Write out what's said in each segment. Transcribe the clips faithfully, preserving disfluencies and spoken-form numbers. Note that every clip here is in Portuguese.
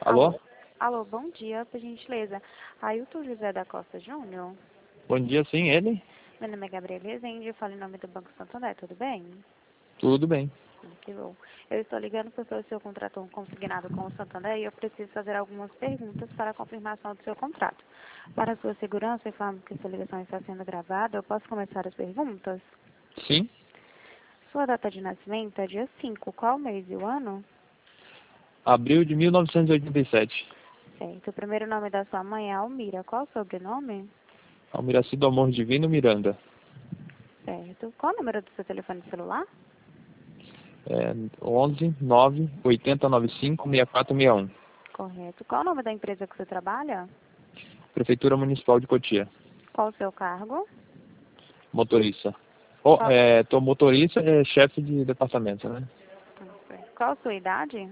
Alô? Alô? Alô, bom dia, por gentileza. Ailton José da Costa Júnior. Bom dia, sim, ele? Meu nome é Gabriela Rezende, eu falo em nome do Banco Santander, tudo bem? Tudo bem. Hum, Que bom. Eu estou ligando porque o senhor contratou um consignado com o Santander e eu preciso fazer algumas perguntas para a confirmação do seu contrato. Para a sua segurança, informo que sua ligação está sendo gravada. Eu posso começar as perguntas? Sim? Sua data de nascimento é dia cinco. Qual mês e o ano? Abril de mil novecentos e oitenta e sete. Certo. O primeiro nome da sua mãe é Almira. Qual o sobrenome? Almiraci do Amor Divino Miranda. Certo. Qual o número do seu telefone celular? É onze nove oitenta noventa e cinco sessenta e quatro sessenta e um. Correto. Qual o nome da empresa que você trabalha? Prefeitura Municipal de Cotia. Qual o seu cargo? Motorista. Oh, Qual, é, tô motorista é chefe de departamento, né? qual a sua idade?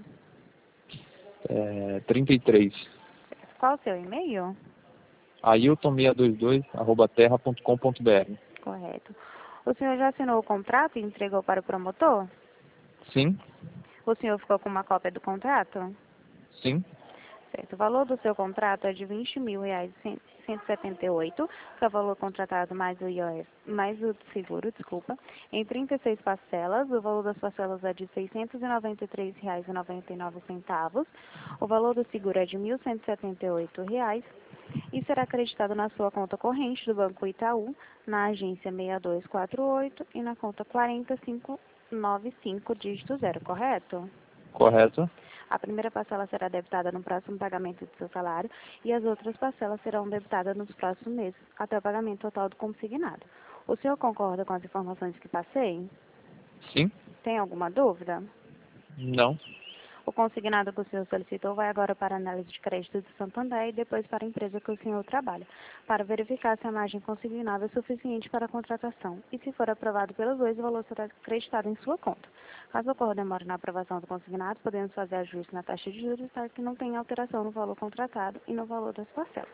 É, trinta e três. Qual o seu e-mail? ailton seiscentos e vinte e dois arroba terra ponto com ponto br. Correto. O senhor já assinou o contrato e entregou para o promotor? Sim? O senhor ficou com uma cópia do contrato? Sim? Certo. O valor do seu contrato é de vinte mil reais e cento e setenta e oito, que é o valor contratado mais o I O F, mais o seguro, desculpa, em trinta e seis parcelas. O valor das parcelas é de seiscentos e noventa e três reais e noventa e nove centavos. O valor do seguro é de mil cento e setenta e oito reais e será acreditado na sua conta corrente do Banco Itaú, na agência seis dois quatro oito e na conta quatro cinco nove cinco, dígito zero, correto? Correto? A primeira parcela será debitada no próximo pagamento do seu salário e as outras parcelas serão debitadas nos próximos meses, até o pagamento total do consignado. O senhor concorda com as informações que passei? Sim? Tem alguma dúvida? Não? O consignado que o senhor solicitou vai agora para a análise de crédito do Santander e depois para a empresa que o senhor trabalha, para verificar se a margem consignada é suficiente para a contratação. E se for aprovado pelos dois, o valor será acreditado em sua conta. Caso ocorra demora na aprovação do consignado, podemos fazer ajuste na taxa de juros para que não tenha alteração no valor contratado e no valor das parcelas.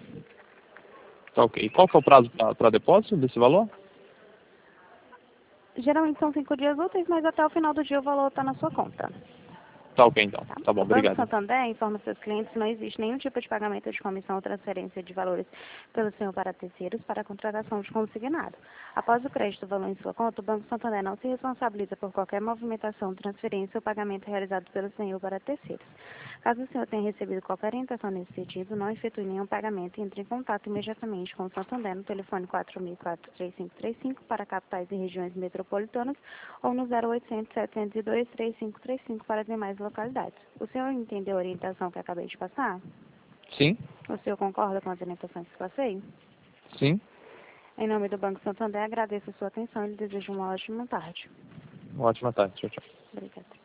Tá ok. Qual que é o prazo para depósito desse valor? Geralmente são cinco dias úteis, mas até o final do dia o valor está na sua conta. Tá ok, então. Tá? Tá bom, O Banco obrigado. Santander informa seus clientes que não existe nenhum tipo de pagamento de comissão ou transferência de valores pelo senhor para terceiros para a contratação de consignado. Após o crédito do valor em sua conta, o Banco Santander não se responsabiliza por qualquer movimentação, transferência ou pagamento realizado pelo senhor para terceiros. Caso o senhor tenha recebido qualquer orientação nesse sentido, não efetue nenhum pagamento e entre em contato imediatamente com o Santander no telefone quatro mil e quatro, três cinco três cinco para capitais e regiões metropolitanas ou no zero oitocentos, setecentos e dois, três cinco três cinco para demais localidades. O senhor entendeu a orientação que acabei de passar? Sim? O senhor concorda com as orientações que passei? Sim? Em nome do Banco Santander, agradeço a sua atenção e lhe desejo uma ótima tarde. Uma ótima tarde. Tchau, tchau. Obrigada.